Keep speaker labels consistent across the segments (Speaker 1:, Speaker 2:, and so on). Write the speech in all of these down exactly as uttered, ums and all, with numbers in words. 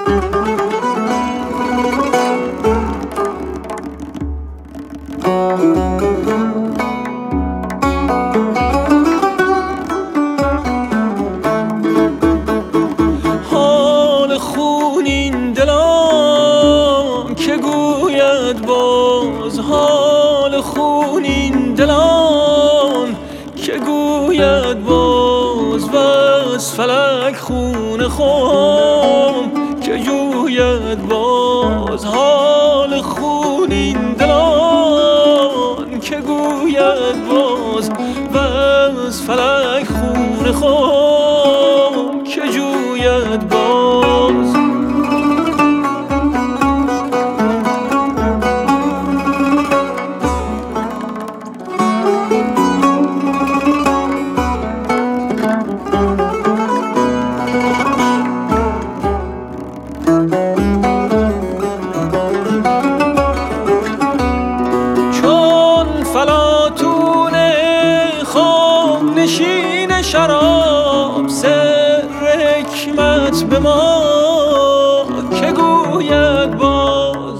Speaker 1: حال خونین دلان که گوید باز، حال خونین دلان که گوید باز، و از فلک خون خام که جوید باز. حال خونین دلان که گوید باز، و از فلک خون خام که جوید باز. چون فلاطون خام نشین شراب، سر حکمت به ما که گوید باز.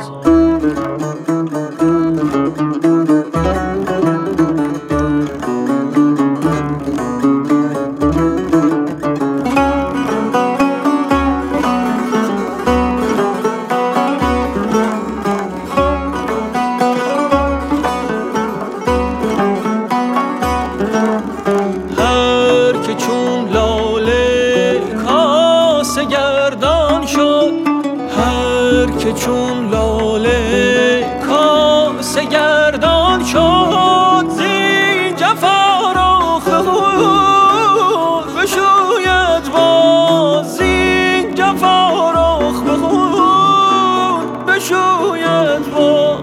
Speaker 1: هر که چون لاله کاسه گردان شد، هر که چون لاله کاسه گردان شد، زین جفا رخ خود بشوید باز، زین جفا رخ خود بشوید باز.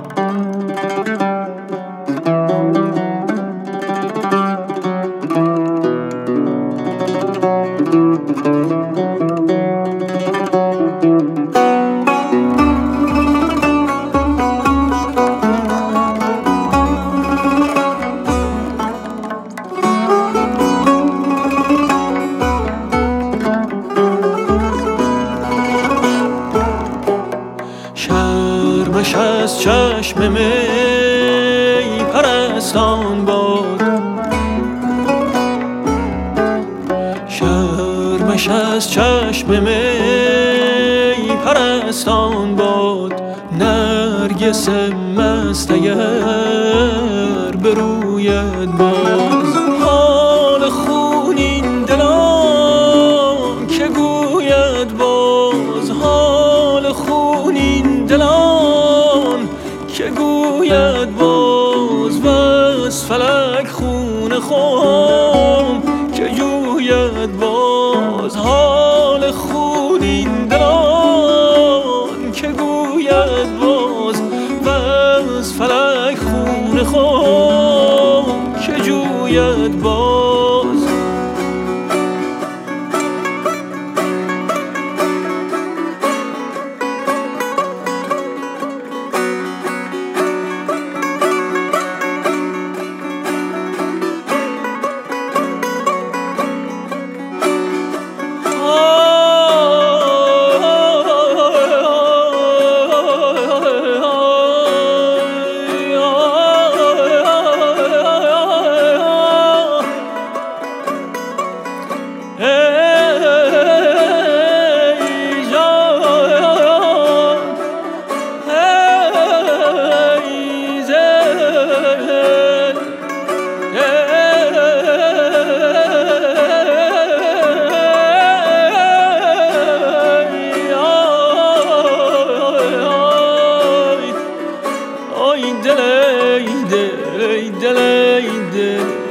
Speaker 1: شرمش از چشم می پرستان باد، شرمش از چشم می پرستان باد. نرگس مست اگر بروید باز، حال خونین دلان که گوید باز، حال خونین دلان که گوید باز، و از فلک خون خام که جوید باز. حال خونین دلان که گوید باز، و از فلک خون خام که جوید باز. ای دل ای دل ای دل ای دل